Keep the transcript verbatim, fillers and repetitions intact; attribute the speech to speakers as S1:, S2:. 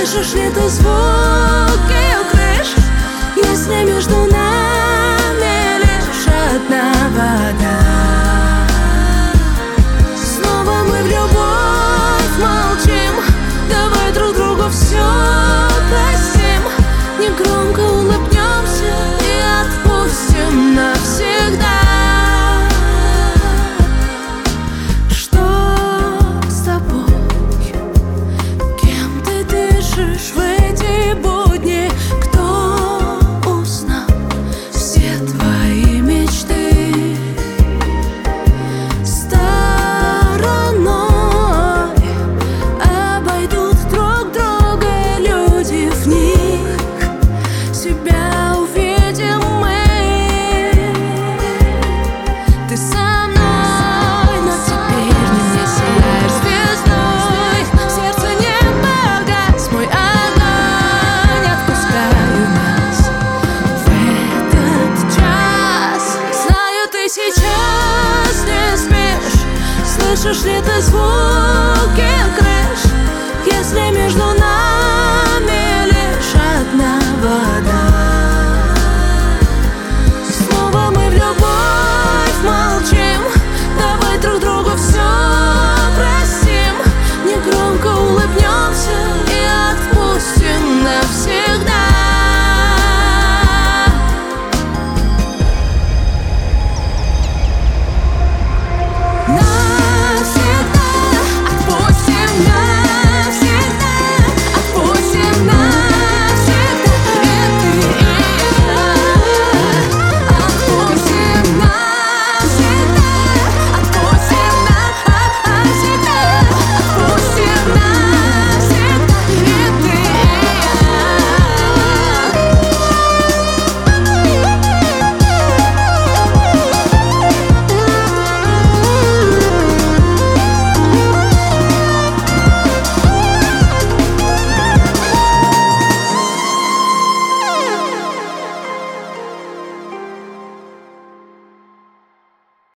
S1: Слышишь ли ты звуки крыш, если между нами лишь одна вода? Снова мы в любовь молчим, давай друг другу все простим, негромко улыбнемся и отпустим навсегда. В эти будни кто узнал все твои мечты? Стороной обойдут друг друга люди, в них себя увидим мы. Ты со мной, но теперь не мне сияешь звездой, в сердце не погас мой огонь, отпускаю нас в этот час. Знаю, ты сейчас не спишь, слышишь ли ты звуки